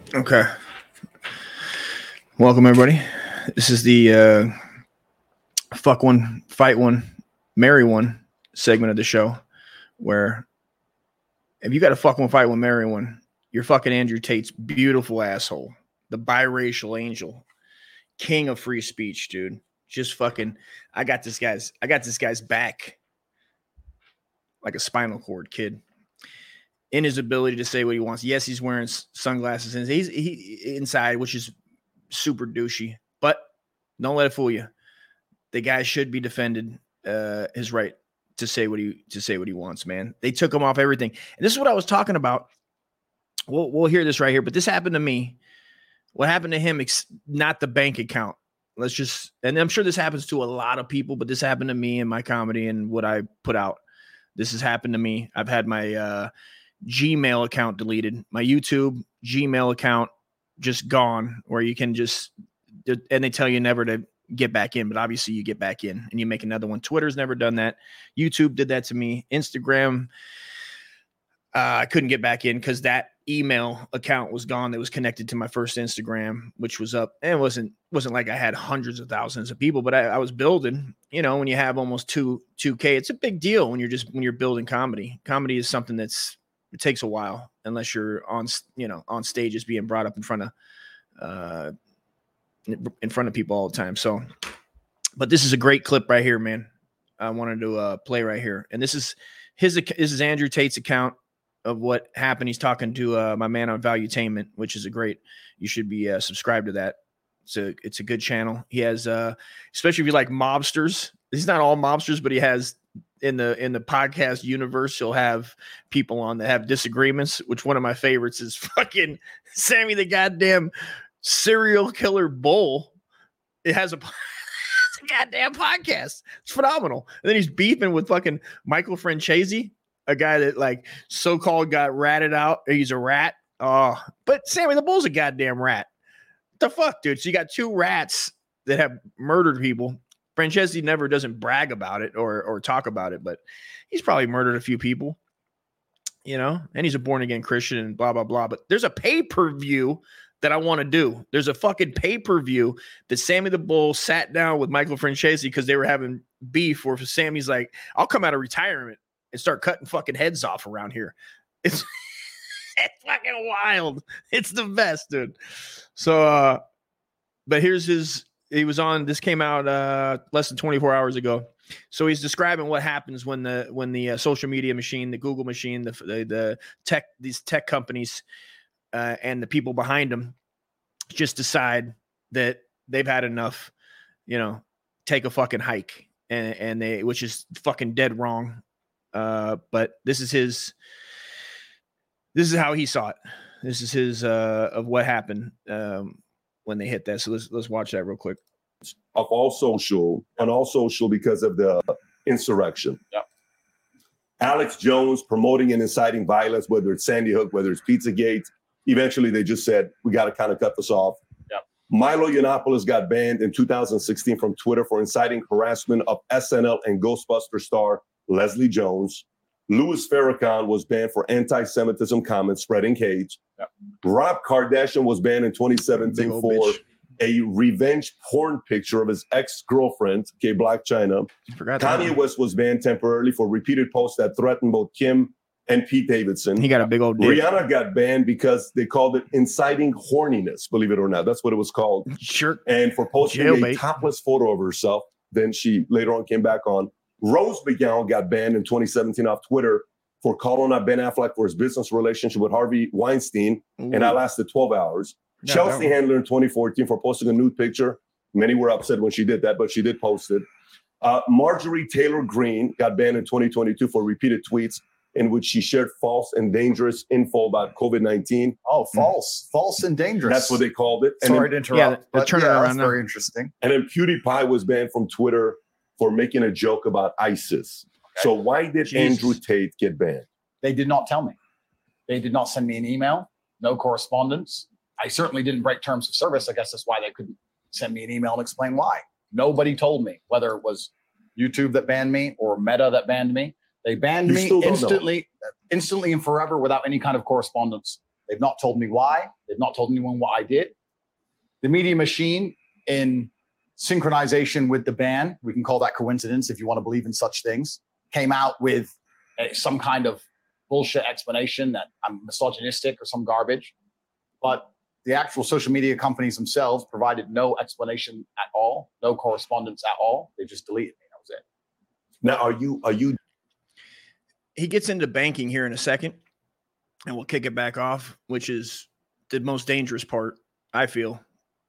Okay. Welcome, everybody. This is the fuck one, fight one, marry one segment of the show where if you got to fuck one, fight one, marry one, you're fucking Andrew Tate's beautiful asshole, the biracial angel, king of free speech, dude. Just fucking, I got this guy's back like a spinal cord, kid. In his ability to say what he wants. Yes, he's wearing sunglasses and he's inside, which is super douchey, but don't let it fool you. The guy should be defended his right to say what he wants, man. They took him off everything. And this is what I was talking about. We'll hear this right here, but this happened to me. What happened to him, not the bank account. And I'm sure this happens to a lot of people, but this happened to me in my comedy and what I put out. This has happened to me. I've had my Gmail account deleted, my YouTube Gmail account just gone, where you can and they tell you never to get back in, but obviously you get back in and you make another one. Twitter's never done that. YouTube did that to me. Instagram, I couldn't get back in because that email account was gone that was connected to my first Instagram, which was up. And it wasn't like I had hundreds of thousands of people, but I was building. You know, when you have almost 2K, it's a big deal when you're building comedy. Comedy is something it takes a while unless you're on stages being brought up in front of people all the time. So, but this is a great clip right here, man. I wanted to play right here. And this is Andrew Tate's account of what happened. He's talking to my man on Valuetainment, which is you should be subscribed to that. It's a good channel. He has, especially if you like mobsters, he's not all mobsters, but he has in the podcast universe, he'll have people on that have disagreements, which one of my favorites is fucking Sammy the goddamn serial killer bull. It has a goddamn podcast. It's phenomenal. And then he's beefing with fucking Michael Francesi, a guy that like so-called got ratted out. He's a rat. Oh, but Sammy the Bull's a goddamn rat. What the fuck, dude? So you got two rats that have murdered people. Francesi never doesn't brag about it or talk about it, but he's probably murdered a few people, you know, and he's a born again Christian and blah, blah, blah. But there's a pay-per-view that I want to do. There's a fucking pay-per-view that Sammy the Bull sat down with Michael Francesi because they were having beef, or Sammy's like, I'll come out of retirement and start cutting fucking heads off around here. It's fucking wild. It's the best, dude. So, but here's this came out less than 24 hours ago. So he's describing what happens when the social media machine, the Google machine, these tech companies, and the people behind them just decide that they've had enough, take a fucking hike, and which is fucking dead wrong. But this is how he saw it. This is his of what happened when they hit that. So let's watch that real quick. On all social because of the insurrection. Yeah. Alex Jones promoting and inciting violence, whether it's Sandy Hook, whether it's Pizzagate. Eventually, they just said, we got to kind of cut this off. Yeah. Milo Yiannopoulos got banned in 2016 from Twitter for inciting harassment of SNL and Ghostbuster star Leslie Jones. Louis Farrakhan was banned for anti-Semitism comments spreading hate. Yeah. Rob Kardashian was banned in 2017 for a revenge porn picture of his ex-girlfriend, Blac Chyna. Kanye West was banned temporarily for repeated posts that threatened both Kim and Pete Davidson. He got a big old dick. Rihanna got banned because they called it inciting horniness, believe it or not. That's what it was called. Sure. And for posting a topless photo of herself. Then she later on came back on. Rose McGowan got banned in 2017 off Twitter for calling out Ben Affleck for his business relationship with Harvey Weinstein. Ooh. And that lasted 12 hours. Yeah, Chelsea Handler in 2014 for posting a nude picture. Many were upset when she did that, but she did post it. Marjorie Taylor Greene got banned in 2022 for repeated tweets in which she shared false and dangerous info about COVID-19. Oh, false and dangerous. That's what they called it. Sorry to interrupt. Yeah, turn it around. That's very interesting. And then PewDiePie was banned from Twitter for making a joke about ISIS. Okay. So why did Andrew Tate get banned? They did not tell me. They did not send me an email. No correspondence. I certainly didn't break terms of service. I guess that's why they couldn't send me an email and explain why. Nobody told me, whether it was YouTube that banned me or Meta that banned me. They banned me instantly and forever without any kind of correspondence. They've not told me why. They've not told anyone what I did. The media machine, in synchronization with the ban, we can call that coincidence if you want to believe in such things, came out with some kind of bullshit explanation that I'm misogynistic or some garbage. But the actual social media companies themselves provided no explanation at all, no correspondence at all. They just deleted me. That was it. Now, are you? He gets into banking here in a second, and we'll kick it back off, which is the most dangerous part, I feel.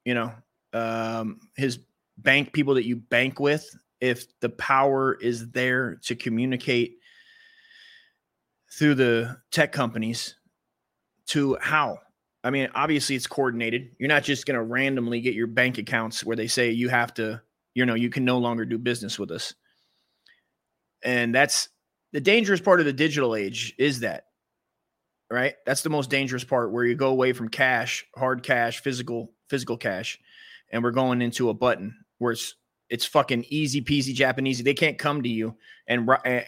His bank, people that you bank with, if the power is there to communicate through the tech companies to how? I mean, obviously it's coordinated. You're not just going to randomly get your bank accounts where they say you have to, you can no longer do business with us. And that's the dangerous part of the digital age, is that, right? That's the most dangerous part, where you go away from cash, hard cash, physical cash, and we're going into a button where it's fucking easy peasy Japanesey. They can't come to you and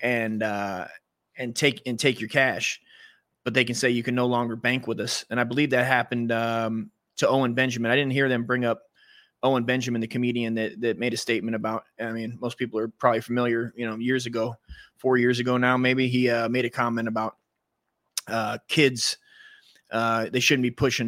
take your cash, but they can say you can no longer bank with us. And I believe that happened to Owen Benjamin. I didn't hear them bring up Owen Benjamin, the comedian that made a statement about, I mean, most people are probably familiar, years ago, 4 years ago now, maybe, he made a comment about kids. They shouldn't be pushing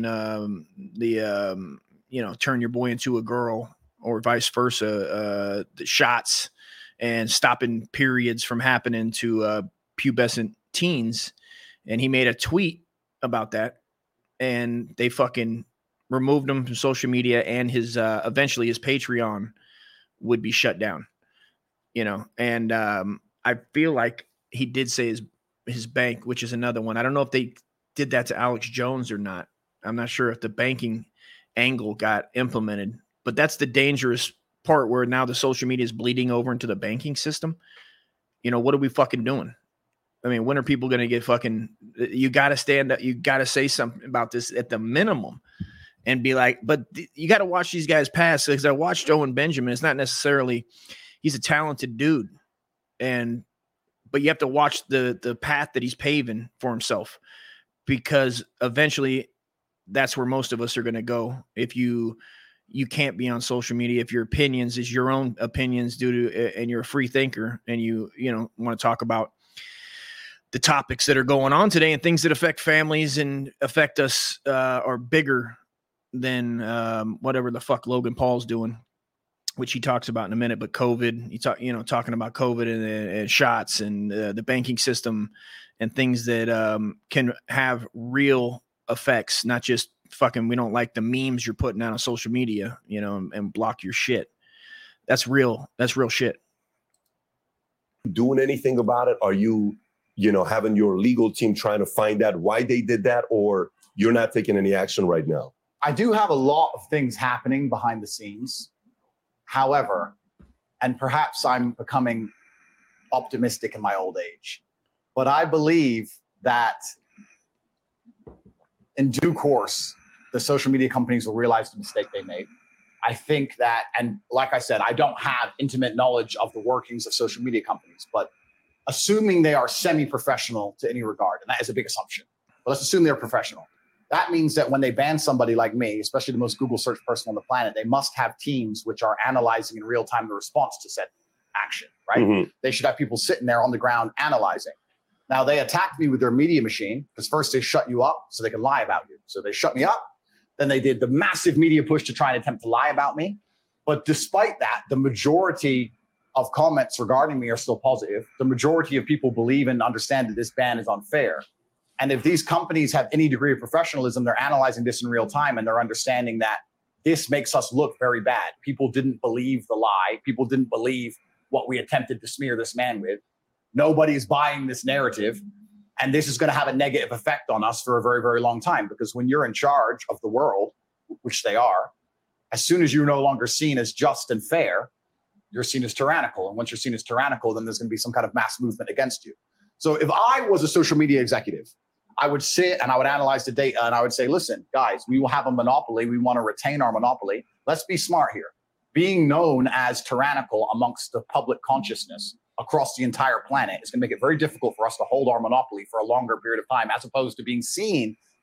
turn your boy into a girl, or vice versa, the shots, and stopping periods from happening to pubescent teens. And he made a tweet about that, and they fucking removed him from social media, and his eventually his Patreon would be shut down. And I feel like he did say his bank, which is another one. I don't know if they did that to Alex Jones or not. I'm not sure if the banking angle got implemented, but that's the dangerous part, where now the social media is bleeding over into the banking system. What are we fucking doing? I mean, when are people going to get fucking, you got to stand up. You got to say something about this at the minimum, and be like, but you got to watch these guys pass. Because I watched Owen Benjamin. It's not necessarily, he's a talented dude, but you have to watch the path that he's paving for himself, because eventually that's where most of us are going to go. If you can't be on social media, if your opinions is your own opinions and you're a free thinker, and you want to talk about the topics that are going on today and things that affect families and affect us are bigger than whatever the fuck Logan Paul's doing, which he talks about in a minute. But COVID, talking about COVID and shots and the banking system and things that can have real effects, not just fucking, we don't like the memes you're putting out on social media, and block your shit. That's real shit. Doing anything about it? Are you, having your legal team trying to find out why they did that, or you're not taking any action right now? I do have a lot of things happening behind the scenes. However, and perhaps I'm becoming optimistic in my old age, but I believe that in due course, the social media companies will realize the mistake they made. I think that, and like I said, I don't have intimate knowledge of the workings of social media companies, but assuming they are semi-professional to any regard, and that is a big assumption, but let's assume they're professional. That means that when they ban somebody like me, especially the most Google search person on the planet, they must have teams which are analyzing in real time the response to said action, right? Mm-hmm. They should have people sitting there on the ground analyzing. Now, they attacked me with their media machine, because first they shut you up so they can lie about you. So they shut me up. Then they did the massive media push to try and attempt to lie about me. But despite that, the majority of comments regarding me are still positive. The majority of people believe and understand that this ban is unfair. And if these companies have any degree of professionalism, they're analyzing this in real time, and they're understanding that this makes us look very bad. People didn't believe the lie. People didn't believe what we attempted to smear this man with. Nobody's buying this narrative. And this is going to have a negative effect on us for a very, very long time, because when you're in charge of the world, which they are, as soon as you're no longer seen as just and fair, you're seen as tyrannical. And once you're seen as tyrannical, then there's going to be some kind of mass movement against you. So if I was a social media executive, I would sit and I would analyze the data, and I would say, listen, guys, we will have a monopoly. We want to retain our monopoly. Let's be smart here. Being known as tyrannical amongst the public consciousness across the entire planet is going to make it very difficult for us to hold our monopoly for a longer period of time, as opposed to being seen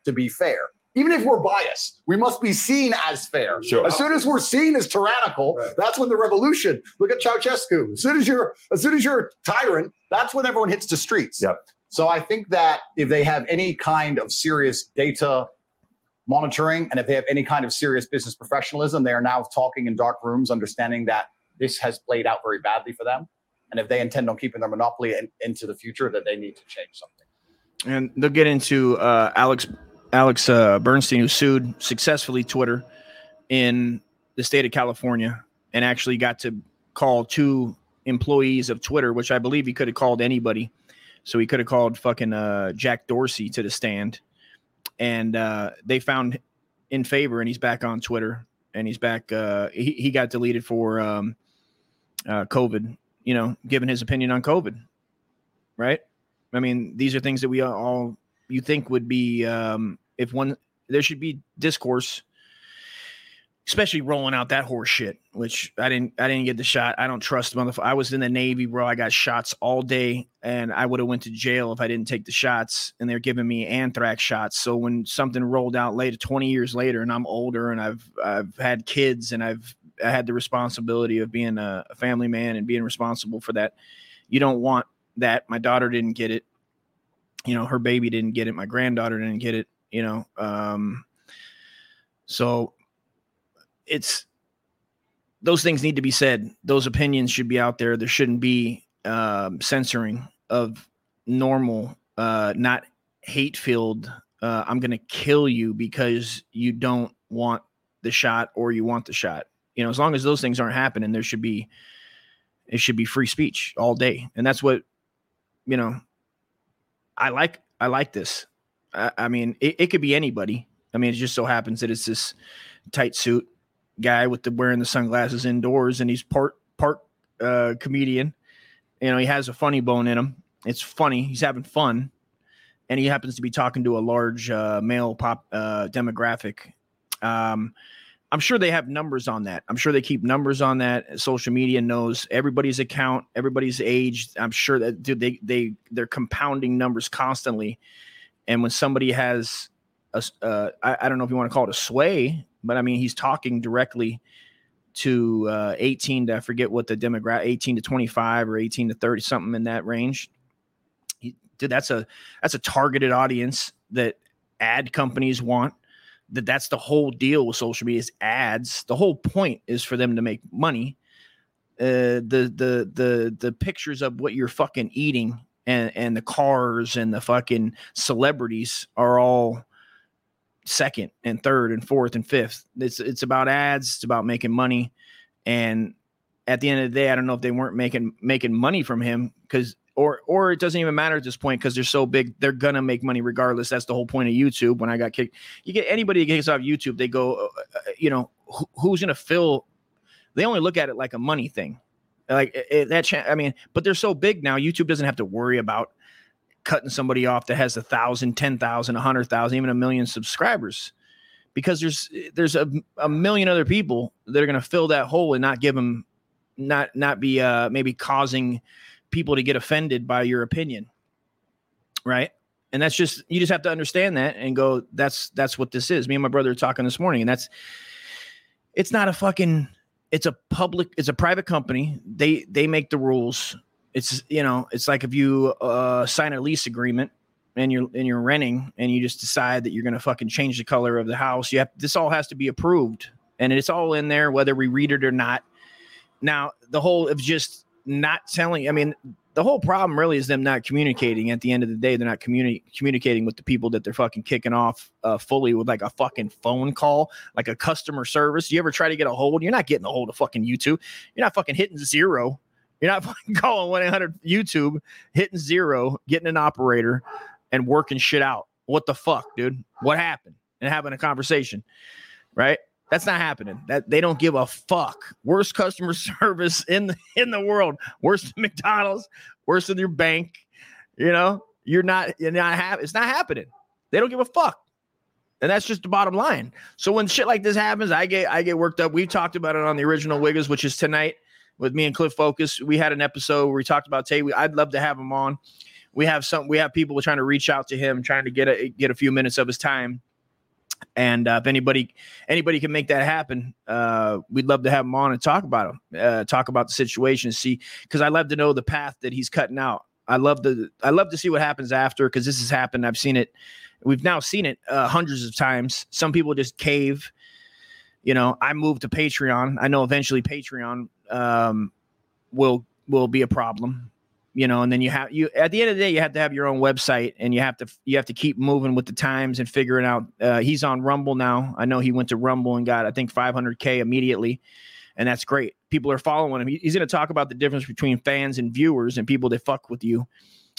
to be fair. Even if we're biased, we must be seen as fair. Sure. As soon as we're seen as tyrannical, that's when the revolution. Look at Ceausescu. As soon as you're a tyrant, that's when everyone hits the streets. Yep. So I think that if they have any kind of serious data monitoring and if they have any kind of serious business professionalism, they are now talking in dark rooms, understanding that this has played out very badly for them. And if they intend on keeping their monopoly into the future, that they need to change something. And they'll get into Alex Bernstein, who sued successfully Twitter in the state of California and actually got to call 2 employees of Twitter, which I believe he could have called anybody. So he could have called fucking Jack Dorsey to the stand. And they found in favor, and he's back on Twitter. And he's back. He got deleted for COVID, giving his opinion on COVID. Right? I mean, these are things that we all you think would be there should be discourse, especially rolling out that horse shit, which I didn't get the shot. I don't trust motherfucker. I was in the Navy, bro. I got shots all day, and I would have went to jail if I didn't take the shots, and they're giving me anthrax shots. So when something rolled out later, 20 years later, and I'm older and I've had kids and I had the responsibility of being a family man and being responsible for that. You don't want that. My daughter didn't get it. Her baby didn't get it. My granddaughter didn't get it, so it's, those things need to be said. Those opinions should be out there. There shouldn't be censoring of normal, not hate-filled, I'm going to kill you because you don't want the shot or you want the shot. As long as those things aren't happening, it should be free speech all day. And that's what, I like this. I mean, it could be anybody. I mean, it just so happens that it's this tight suit guy with wearing the sunglasses indoors, and he's part comedian. He has a funny bone in him. It's funny. He's having fun, and he happens to be talking to a large male pop demographic. I'm sure they have numbers on that. I'm sure they keep numbers on that. Social media knows everybody's account, everybody's age. I'm sure that they're compounding numbers constantly. And when somebody has I don't know if you want to call it a sway, but I mean, he's talking directly to 18 to, I forget what the demographic, 18 to 25 or 18 to 30, something in that range. That's a targeted audience that ad companies want. That's the whole deal with social media is ads. The whole point is for them to make money. The pictures of what you're fucking eating and the cars and the fucking celebrities are all second and third and fourth and fifth. It's about ads. It's about making money. And at the end of the day, I don't know if they weren't making money from him because or it doesn't even matter at this point because they're so big, they're gonna make money regardless. That's the whole point of YouTube. When I got kicked, you get anybody that gets off YouTube, they go, who's gonna fill? They only look at it like a money thing, like I mean, but they're so big now. YouTube doesn't have to worry about cutting somebody off that has 1,000, 10,000, 100,000, even 1 million subscribers, because there's a million other people that are gonna fill that hole and not give them, not be maybe causing people to get offended by your opinion. Right. And that's just, you just have to understand that and go, that's what this is. Me and my brother are talking this morning, and it's not a fucking, it's a private company. They make the rules. It's, it's like if you sign a lease agreement and you're renting and you just decide that you're going to fucking change the color of the house. This all has to be approved, and it's all in there, whether we read it or not. Now, the whole of just not telling, I mean, the whole problem really is them not communicating. At the end of the day, they're not communicating with the people that they're fucking kicking off fully with like a fucking phone call, like a customer service. You ever try to get a hold? You're not getting a hold of fucking YouTube. You're not fucking hitting 0. You're not fucking calling 1-800-YouTube, hitting 0, getting an operator and working shit out. What the fuck, dude? What happened? And having a conversation, right? That's not happening. That they don't give a fuck. Worst customer service in the world. Worse than McDonald's. Worse than your bank. It's not happening. They don't give a fuck, and that's just the bottom line. So when shit like this happens, I get worked up. We talked about it on the original Wiggers, which is tonight with me and Cliff Focus. We had an episode where we talked about Tay. I'd love to have him on. we have people trying to reach out to him, trying to get a few minutes of his time. And if anybody can make that happen, we'd love to have him on and talk about him, talk about the situation, see, because I love to know the path that he's cutting out. I love to see what happens after, because this has happened. I've seen it. We've now seen it hundreds of times. Some people just cave. You know, I moved to Patreon. I know eventually Patreon will be a problem. You know, and then you at the end of the day, you have to have your own website, and you have to keep moving with the times and figuring out. He's on Rumble now. I know he went to Rumble and got, I think, 500K immediately, and that's great. People are following him. He's going to talk about the difference between fans and viewers and people that fuck with you,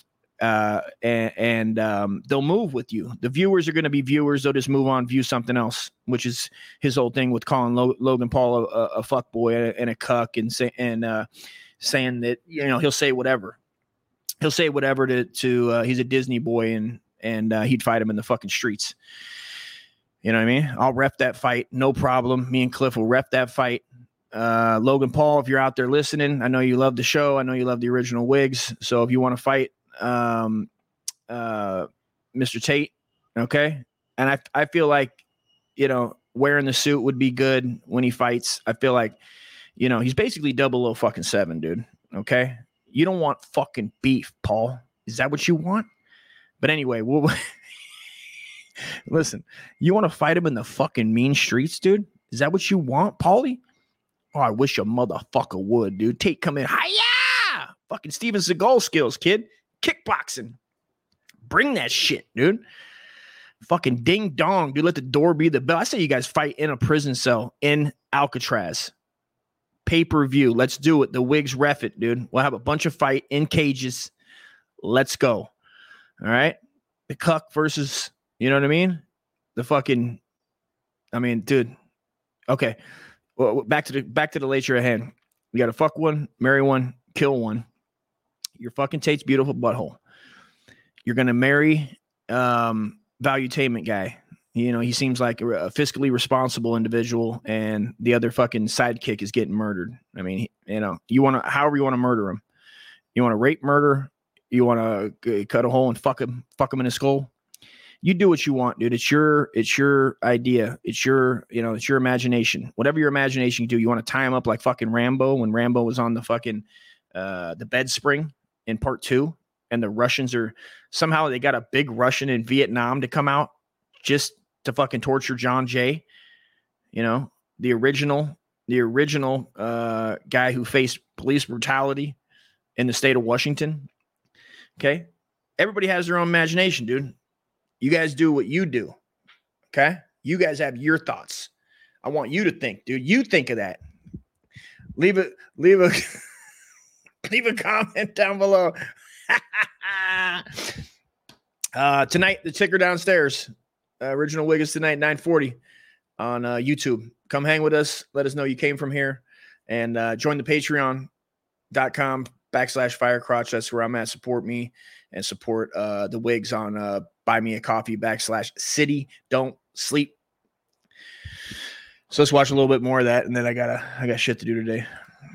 and they'll move with you. The viewers are going to be viewers. They'll just move on, view something else, which is his whole thing with calling Logan Paul a fuckboy and a cuck, and saying that, you know, he'll say whatever. He'll say whatever to he's a Disney boy, and he'd fight him in the fucking streets. You know what I mean? I'll rep that fight. No problem. Me and Cliff will rep that fight. Logan Paul, if you're out there listening, I know you love the show. I know you love the original Wigs. So if you want to fight Mr. Tate, okay? And I feel like, you know, wearing the suit would be good when he fights. I feel like, you know, he's basically 007, dude. Okay? You don't want fucking beef, Paul. Is that what you want? But anyway, listen, you want to fight him in the fucking mean streets, dude? Is that what you want, Paulie? Oh, I wish a motherfucker would, dude. Tate come in. Hi-ya! Fucking Steven Seagal skills, kid. Kickboxing. Bring that shit, dude. Fucking ding dong, dude. Let the door be the bell. I say you guys fight in a prison cell in Alcatraz. Pay-per-view. Let's do it. The Wigs ref it, dude. We'll have a bunch of fight in cages. Let's go. All right. The cuck versus, you know what I mean? The fucking, I mean, dude. Okay. Well, back to the later at hand. You got to fuck one, marry one, kill one. You're fucking Tate's beautiful butthole. You're going to marry Valuetainment guy. You know, he seems like a fiscally responsible individual, and the other fucking sidekick is getting murdered. I mean, you know, however you want to murder him. You want to rape murder? You want to cut a hole and fuck him in his skull? You do what you want, dude. It's your idea. It's your imagination. Whatever your imagination can do. You want to tie him up like fucking Rambo when Rambo was on the fucking the bed spring in part 2, and the Russians somehow they got a big Russian in Vietnam to come out just to fucking torture John Jay, you know, the original guy who faced police brutality in the state of Washington. Okay. Everybody has their own imagination, dude. You guys do what you do. Okay. You guys have your thoughts. I want you to think, dude. You think of that. Leave a comment down below. Tonight, the ticker downstairs. Original Wig is tonight, 9:40 on YouTube. Come hang with us. Let us know you came from here, and join the patreon.com/firecrotch. That's where I'm at. Support me and support the Wigs on buy me a coffee /city. Don't sleep. So let's watch a little bit more of that, and then I got shit to do today.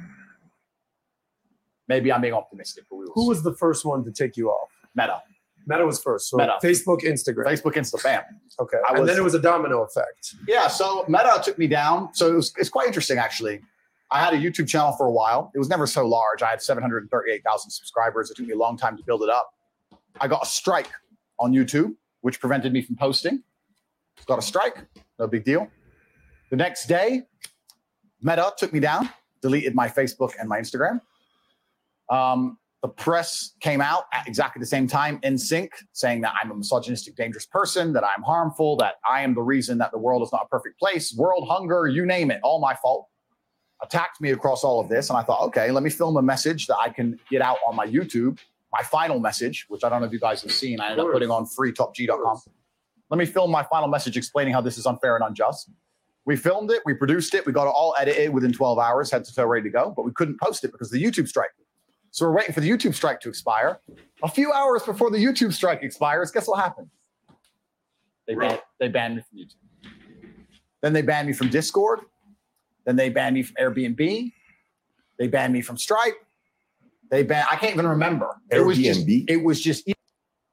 Maybe I'm being optimistic. But who was the first one to take you off? Meta. Meta was first. So Meta. Facebook, Instagram. Facebook, Insta, bam. Okay. And then it was a domino effect. Yeah. So Meta took me down. So it's quite interesting, actually. I had a YouTube channel for a while. It was never so large. I had 738,000 subscribers. It took me a long time to build it up. I got a strike on YouTube, which prevented me from posting. Got a strike. No big deal. The next day, Meta took me down, deleted my Facebook and my Instagram. The press came out at exactly the same time in sync, saying that I'm a misogynistic, dangerous person, that I'm harmful, that I am the reason that the world is not a perfect place, world hunger, you name it, all my fault. Attacked me across all of this. And I thought, okay, let me film a message that I can get out on my YouTube. My final message, which I don't know if you guys have seen, I ended up putting on freetopg.com. Let me film my final message explaining how this is unfair and unjust. We filmed it, we produced it, we got it all edited within 12 hours, head to toe ready to go, but we couldn't post it because of the YouTube strike. So we're waiting for the YouTube strike to expire. A few hours before the YouTube strike expires, guess what happened? They banned me from YouTube. Then they banned me from Discord. Then they banned me from Airbnb. They banned me from Stripe. I can't even remember. Airbnb? It was just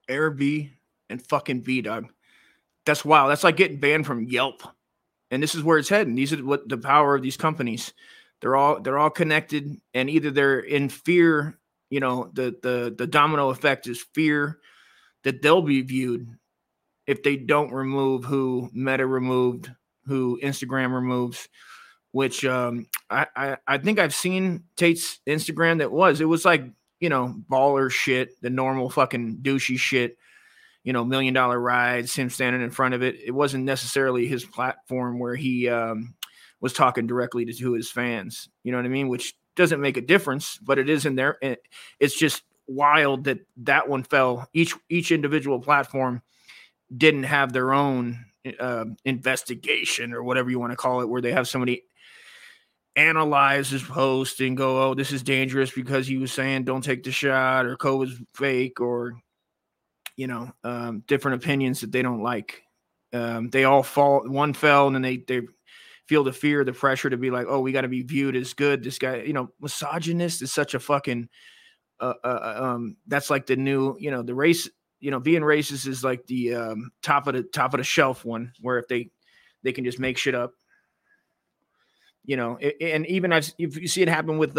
Airbnb and fucking VDog. That's wild. That's like getting banned from Yelp. And this is where it's heading. These are what the power of these companies. They're all connected, and either they're in fear, you know, the domino effect is fear that they'll be viewed if they don't remove who Meta removed, who Instagram removes, which I think I've seen Tate's Instagram it was like, you know, baller shit, the normal fucking douchey shit, you know, $1 million rides, him standing in front of it. It wasn't necessarily his platform where he was talking directly to his fans, you know what I mean? Which doesn't make a difference, but it is in there. It's just wild that one fell. Each individual platform didn't have their own investigation or whatever you want to call it, where they have somebody analyze his post and go, oh, this is dangerous because he was saying don't take the shot, or COVID's fake, or, you know, different opinions that they don't like. They all fall. One fell, and then they feel the fear, the pressure to be like, oh, we got to be viewed as good. This guy, you know, misogynist is such a fucking that's like the new, you know, the race, you know, being racist is like the top of the shelf one, where if they can just make shit up, you know. And even if you see it happen with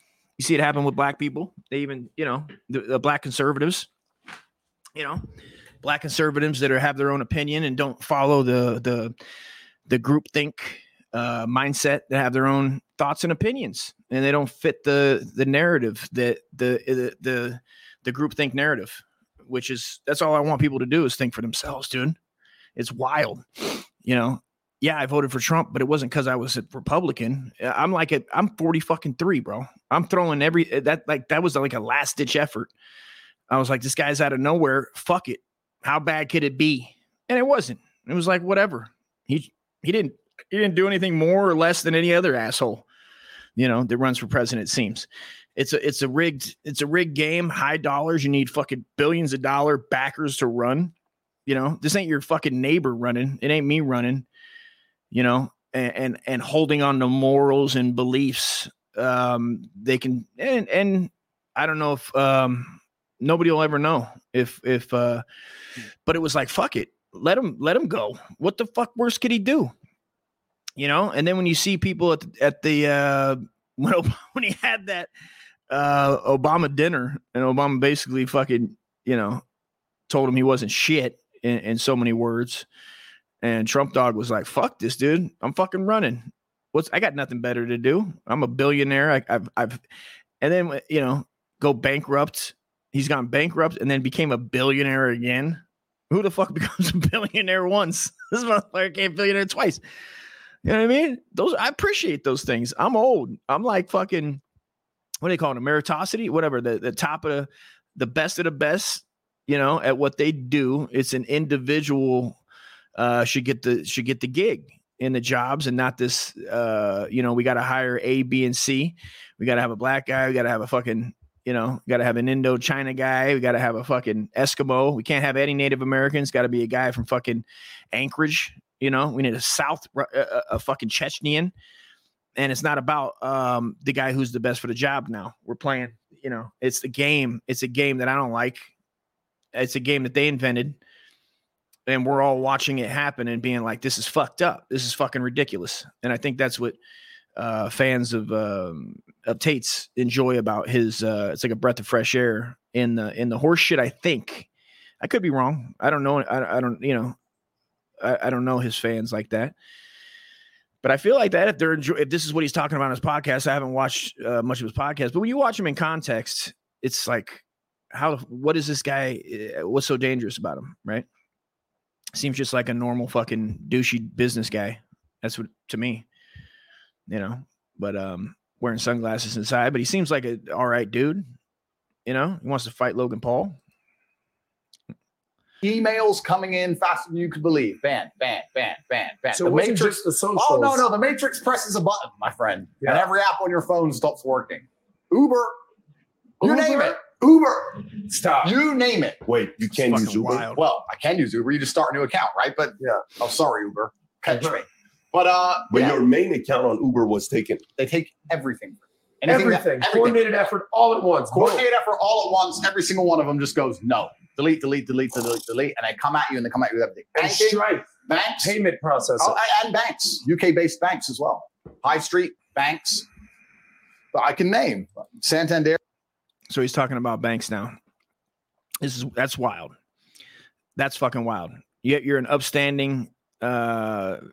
black people. They even, you know, the black conservatives, you know, black conservatives that have their own opinion and don't follow the groupthink mindset, that have their own thoughts and opinions, and they don't fit the narrative, that the groupthink narrative, which is, that's all I want people to do, is think for themselves, dude. It's wild, you know. Yeah, I voted for Trump, but it wasn't because I was a Republican. I'm 40-3, bro. I'm throwing that was like a last ditch effort. I was like, this guy's out of nowhere. Fuck it. How bad could it be? And it wasn't. It was like, whatever. He didn't do anything more or less than any other asshole, you know, that runs for president. It seems it's a rigged game. High dollars. You need fucking billions of dollar backers to run. You know, this ain't your fucking neighbor running. It ain't me running. You know, and holding on to morals and beliefs. They can, and I don't know if nobody will ever know if but it was like, fuck it, let him go. What the fuck worse could he do? You know. And then when you see people at the when he had that Obama dinner, and Obama basically fucking, you know, told him he wasn't shit in so many words. And Trump dog was like, fuck this, dude. I'm fucking running. I got nothing better to do. I'm a billionaire. I've and then, you know, go bankrupt. He's gone bankrupt and then became a billionaire again. Who the fuck becomes a billionaire once? This motherfucker became a billionaire twice. You know what I mean? I appreciate those things. I'm old. I'm like fucking, what do they call it? A meritocracy? Whatever. The top of the best of the best, you know, at what they do. It's an individual should get the gig in the jobs, and not this, you know, we got to hire A, B, and C. We got to have a black guy. We got to have a fucking, you know, got to have an Indochina guy. We got to have a fucking Eskimo. We can't have any Native Americans. Got to be a guy from fucking Anchorage. You know, we need a fucking Chechnyan. And it's not about the guy who's the best for the job. Now we're playing, you know, it's the game. It's a game that I don't like. It's a game that they invented. And we're all watching it happen and being like, this is fucked up. This is fucking ridiculous. And I think that's what fans of Tate's enjoy about his. It's like a breath of fresh air in the horse shit. I think I could be wrong. I don't know. I don't. You know, I don't know his fans like that. But I feel like that if this is what he's talking about on his podcast, I haven't watched much of his podcast. But when you watch him in context, it's like, what is this guy? What's so dangerous about him, right? Seems just like a normal fucking douchey business guy. That's what, to me, you know, but wearing sunglasses inside, but he seems like a all right dude. You know, he wants to fight Logan Paul. Emails coming in faster than you could believe. Ban. So the Matrix, Matrix, the socials. oh no, the Matrix presses a button, my friend, and every app on your phone stops working. Uber, you name it. Uber. Stop. You name it. Wait, you can't use Uber? Wild. Well, I can use Uber. You just start a new account, right? But Yeah. oh, sorry, Uber. Catch me. But But yeah, your main account on Uber was taken. they take everything. Everything. Coordinated effort all at once. Coordinated effort all at once. Every single one of them just goes, no. Delete. And they come at you with everything. And Stripe. Banks. Payment processor. Oh, and banks. UK-based banks as well. High Street banks. But I can name Santander. So he's talking about banks now. That's wild. That's fucking wild. You're an upstanding account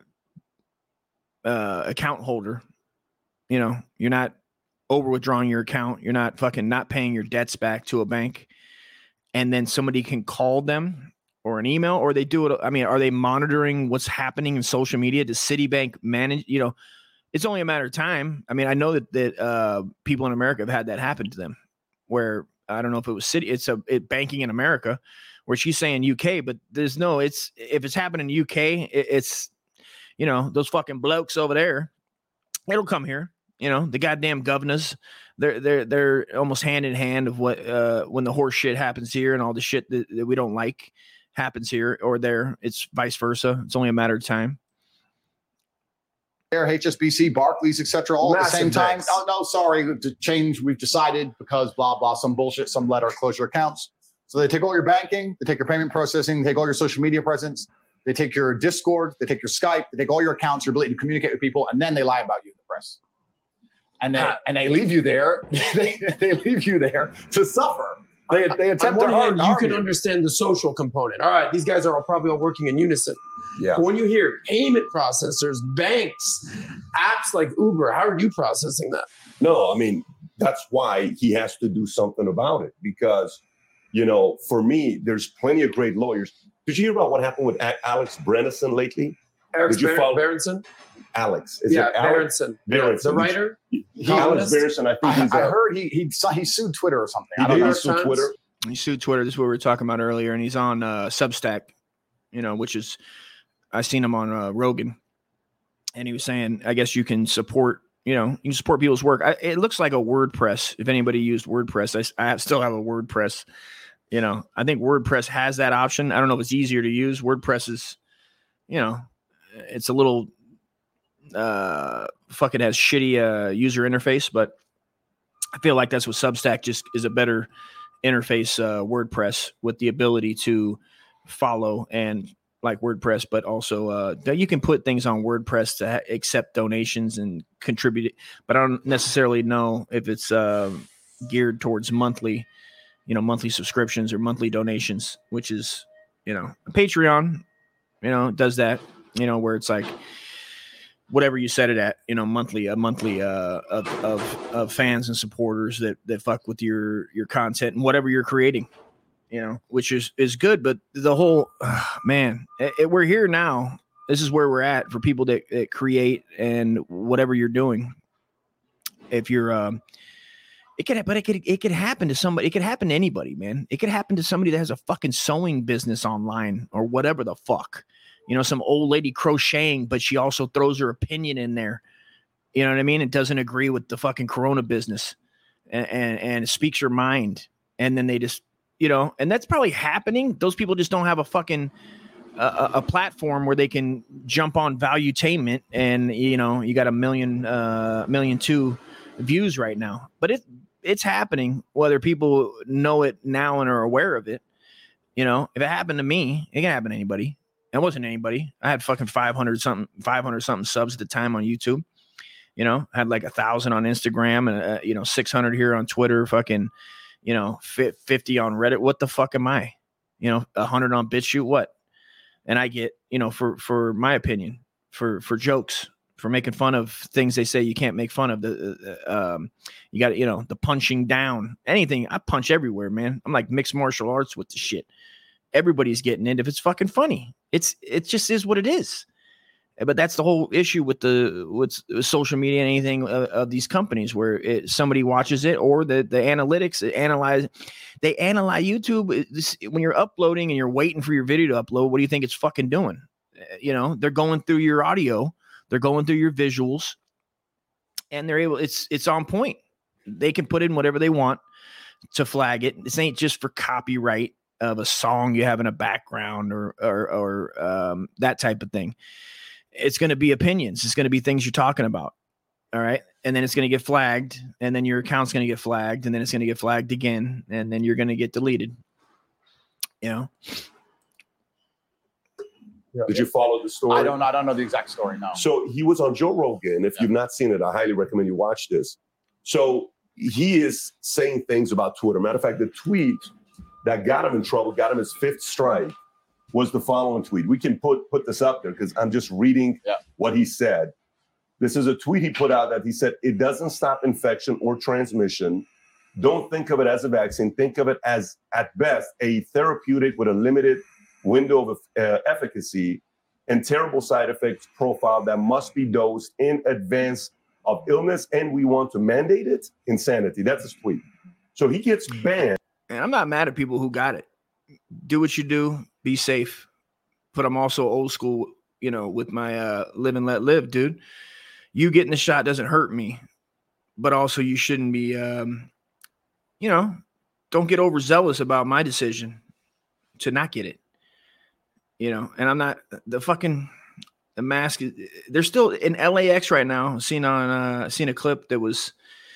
holder. You know, you're not over withdrawing your account. You're not fucking not paying your debts back to a bank. And then somebody can call them or an email, or they do it. I mean, are they monitoring what's happening in social media? Does Citibank manage? You know, it's only a matter of time. I mean, I know that people in America have had that happen to them, where I don't know if it was banking in America, where she's saying UK, but there's no. If it's happening in UK, it's you know those fucking blokes over there. It'll come here. You know, the goddamn governors, they're almost hand in hand of what when the horse shit happens here and all the shit that we don't like happens here or there. It's vice versa. It's only a matter of time. HSBC, Barclays, etc., all at the same time. Oh no, sorry, to change. We've decided because blah blah, some bullshit, some letter, close your accounts. So they take all your banking, they take your payment processing, they take all your social media presence, they take your Discord, they take your Skype, they take all your accounts, your ability to communicate with people, and then they lie about you in the press. And they leave you there. they leave you there to suffer. They attempt to harm you. You can understand the social component. All right, these guys are probably all working in unison. Yeah. But when you hear payment processors, banks, apps like Uber, how are you processing that? No, I mean, that's why he has to do something about it. Because, you know, for me, there's plenty of great lawyers. Did you hear about what happened with Alex Berenson lately? Alex Berenson? Alex. Berenson. The writer? Alex Berenson, I think I heard he sued Twitter or something. He sued Twitter. He sued Twitter. This is what we were talking about earlier. And he's on Substack, you know, which is, I seen him on Rogan. And he was saying, I guess you can support, you know, you can support people's work. It looks like a WordPress. If anybody used WordPress, I still have a WordPress. You know, I think WordPress has that option. I don't know if it's easier to use. WordPress is, you know, it's a little fucking has shitty user interface, but I feel like that's what Substack just is a better interface, WordPress, with the ability to follow and like WordPress, but also you can put things on WordPress to accept donations and contribute it. But I don't necessarily know if it's geared towards monthly subscriptions or monthly donations, which is, you know, Patreon, you know, does that, you know, where it's like whatever you set it at, you know, a monthly of fans and supporters that fuck with your content and whatever you're creating, you know, which is good. But the whole we're here now. This is where we're at for people that create and whatever you're doing. If you're it could happen to somebody. It could happen to anybody, man. It could happen to somebody that has a fucking sewing business online or whatever the fuck. You know, some old lady crocheting, but she also throws her opinion in there. You know what I mean? It doesn't agree with the fucking Corona business and it speaks your mind. And then they just, you know, and that's probably happening. Those people just don't have a fucking a platform where they can jump on Valuetainment and, you know, you got 1.2 million views right now. But it's happening, whether people know it now and are aware of it. You know, if it happened to me, it can happen to anybody. It wasn't anybody. I had fucking 500 something subs at the time on YouTube. You know, I had like 1,000 on Instagram and, you know, 600 here on Twitter, fucking, you know, 50 on Reddit. What the fuck am I? You know, 100 on BitChute. What? And I get, you know, for my opinion, for jokes, for making fun of things they say you can't make fun of. You got, you know, the punching down, anything. I punch everywhere, man. I'm like mixed martial arts with the shit. Everybody's getting it if it's fucking funny. It just is what it is. But that's the whole issue with social media and anything of these companies, where somebody watches it, or the analytics they analyze YouTube. When you're uploading and you're waiting for your video to upload, what do you think it's fucking doing? You know, they're going through your audio, they're going through your visuals, and they're able. It's on point. They can put in whatever they want to flag it. This ain't just for copyright of a song you have in a background or that type of thing. It's going to be opinions. It's going to be things you're talking about. All right. and then it's going to get flagged, and then your account's going to get flagged, and then it's going to get flagged again, and then you're going to get deleted. You know? Did you follow the story? I don't know the exact story, no. So he was on Joe Rogan. If you've not seen it, I highly recommend you watch this. So he is saying things about Twitter. Matter of fact, the tweet that got him in trouble, got him his 5th strike, was the following tweet. We can put this up there because I'm just reading what he said. This is a tweet he put out that he said, it doesn't stop infection or transmission. Don't think of it as a vaccine. Think of it as, at best, a therapeutic with a limited window of efficacy and terrible side effects profile that must be dosed in advance of illness, and we want to mandate it. Insanity. That's his tweet. So he gets banned. And I'm not mad at people who got it. Do what you do. Be safe. But I'm also old school, you know, with my live and let live, dude. You getting the shot doesn't hurt me. But also you shouldn't be, you know, don't get overzealous about my decision to not get it. You know, and I'm not the mask. They're still in LAX right now. Seen a clip that was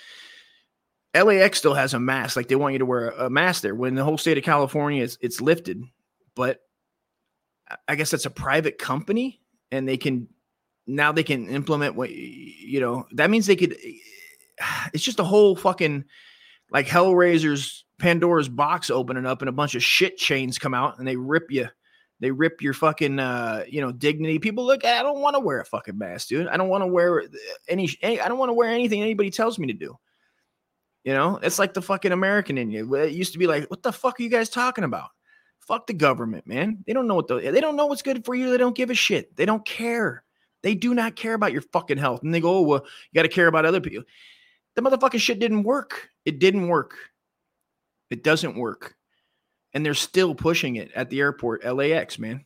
LAX still has a mask. Like they want you to wear a mask there when the whole state of California it's lifted. But I guess that's a private company and they can implement what, you know, that means they could, it's just a whole fucking like Hellraiser's Pandora's box opening up and a bunch of shit chains come out and they rip you. They rip your fucking, you know, dignity. People look at, I don't want to wear a fucking mask, dude. I don't want to wear I don't want to wear anything anybody tells me to do. You know, it's like the fucking American in you. It used to be like, what the fuck are you guys talking about? Fuck the government, man. They don't know they don't know what's good for you. They don't give a shit. They don't care. They do not care about your fucking health. And they go, oh, well, you got to care about other people. The motherfucking shit didn't work. It didn't work. It doesn't work. And they're still pushing it at the airport, LAX, man.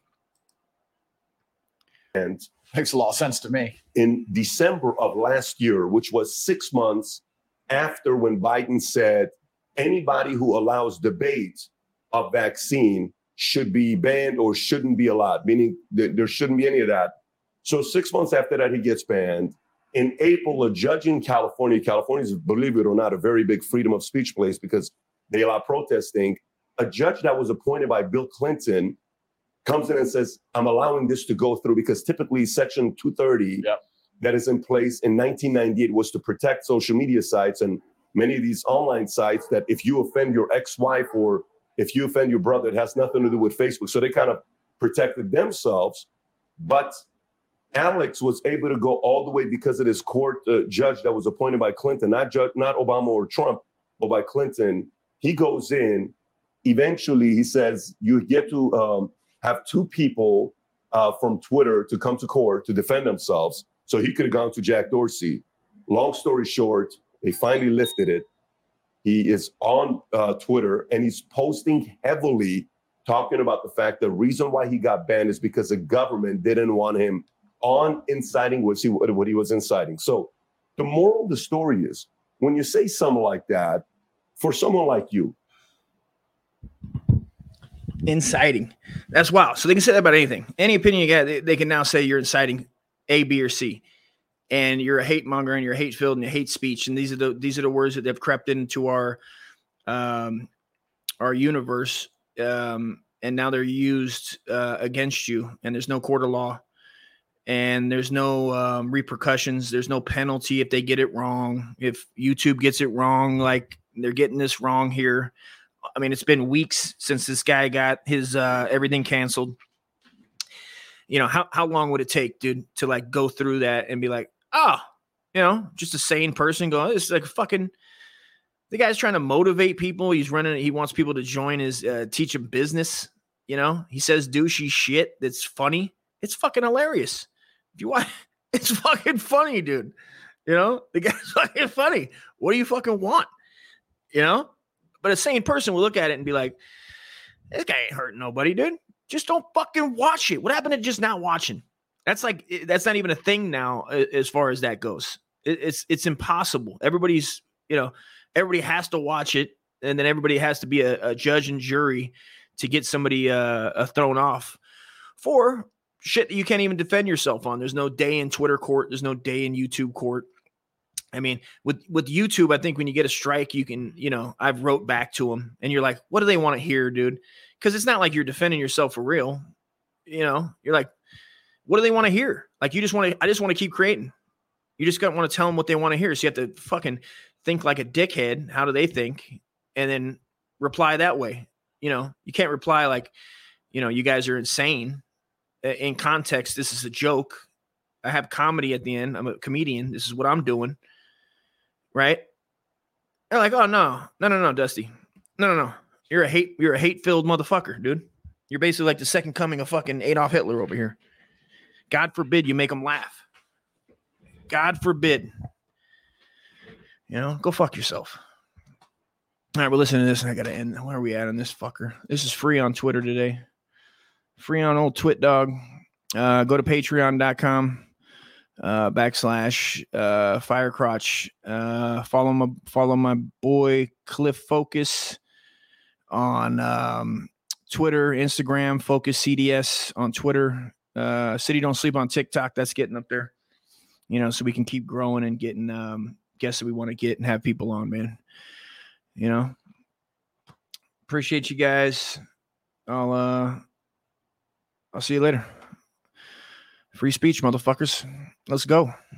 And makes a lot of sense to me. In December of last year, which was 6 months after when Biden said anybody who allows debate of vaccine should be banned or shouldn't be allowed, meaning that there shouldn't be any of that. So 6 months after that, he gets banned. In April, a judge in California is, believe it or not, a very big freedom of speech place because they allow protesting. A judge that was appointed by Bill Clinton comes in and says, I'm allowing this to go through because typically Section 230 that is in place in 1998 was to protect social media sites and many of these online sites that if you offend your ex-wife or if you offend your brother, it has nothing to do with Facebook. So they kind of protected themselves. But Alex was able to go all the way because of this court judge that was appointed by Clinton, not Obama or Trump, but by Clinton. He goes in. Eventually, he says, you get to have 2 people from Twitter to come to court to defend themselves. So he could have gone to Jack Dorsey. Long story short, they finally lifted it. He is on Twitter and he's posting heavily talking about the fact the reason why he got banned is because the government didn't want him on inciting what he was inciting. So the moral of the story is when you say something like that, for someone like you, inciting. That's wild. So they can say that about anything. Any opinion you get, they can now say you're inciting A, B, or C. And you're a hate monger and you're hate filled and you hate speech. And these are the words that they've crept into our universe. And now they're used against you. And there's no court of law. And there's no repercussions. There's no penalty if they get it wrong. If YouTube gets it wrong, like they're getting this wrong here. I mean, it's been weeks since this guy got his everything canceled. You know, how long would it take, dude, to like go through that and be like, oh, you know, just a sane person going, it's like fucking, the guy's trying to motivate people. He wants people to join his, teach him business. You know, he says douchey shit that's funny. It's fucking hilarious. If you want, it's fucking funny, dude. You know, the guy's fucking funny. What do you fucking want? You know? But a sane person will look at it and be like, this guy ain't hurting nobody, dude. Just don't fucking watch it. What happened to just not watching? That's not even a thing now as far as that goes. It's impossible. Everybody has to watch it. And then everybody has to be a judge and jury to get somebody thrown off for shit that you can't even defend yourself on. There's no day in Twitter court. There's no day in YouTube court. I mean, with YouTube, I think when you get a strike, you can, I've wrote back to them and you're like, what do they want to hear, dude? Because it's not like you're defending yourself for real. You're like, what do they want to hear? Like, I just want to keep creating. You just want to tell them what they want to hear. So you have to fucking think like a dickhead. How do they think? And then reply that way. You can't reply like, you guys are insane. In context, this is a joke. I have comedy at the end. I'm a comedian. This is what I'm doing. Right? They're like, oh no, Dusty. No. You're a hate-filled motherfucker, dude. You're basically like the second coming of fucking Adolf Hitler over here. God forbid you make them laugh. God forbid. Go fuck yourself. All right, we're listening to this and I gotta end. Where are we at on this fucker? This is free on Twitter today. Free on old Twit Dog. Go to patreon.com. /Firecrotch. Follow my boy Cliff Focus on Twitter, Instagram, Focus CDS on Twitter. City Don't Sleep on TikTok. That's getting up there, so we can keep growing and getting guests that we want to get and have people on, man. Appreciate you guys. I'll see you later. Free speech, motherfuckers. Let's go.